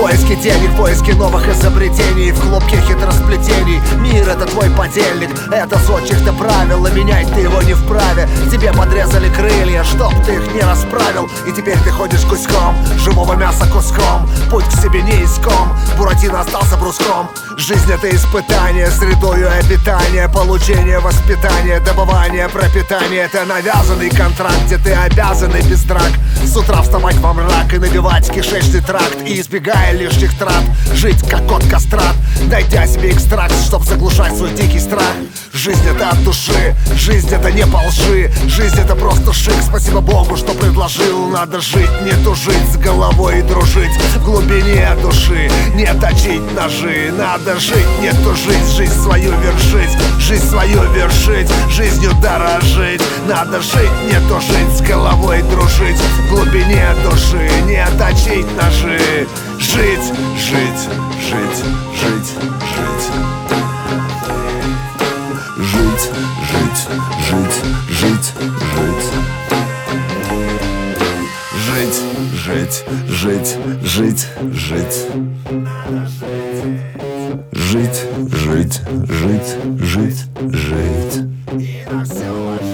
поиске денег, в поиске новых изобретений, в клубке хитросплетений. Мир — это твой подельник, это свод чьих-то правил, и менять ты его не вправе. Тебе подрезали крылья, чтоб ты их не расправил, и теперь ты ходишь гуськом, живого мяса куском. Путь к себе не иском, Буратино остался бруском. Жизнь — это испытание, средою обитания, получение воспитания, добывание пропитания. Это навязанный контракт, где ты обязан и без драк с утра вставать во мрак и набивать кишечный тракт, и избегая лишних трат, жить как кот кастрат, найдя себе экстракт, чтоб заглушать свой дикий страх. Жизнь — это от души, жизнь — это не по лжи, жизнь — это просто шик. Спасибо Богу, что предложил. Надо жить, не тужить, с головой дружить, в глубине души не точить ножи. Надо жить, не тужить, жизнь свою вершить, жизнь свою вершить, жизнью дорожить. Надо жить, не тужить, с головой дружить, в глубине души не точить ножи. Жить, жить, жить, жить, жить. Жить, жить, жить, жить, жить. Жить, жить, жить, жить, жить. Жить, жить, жить, жить, жить.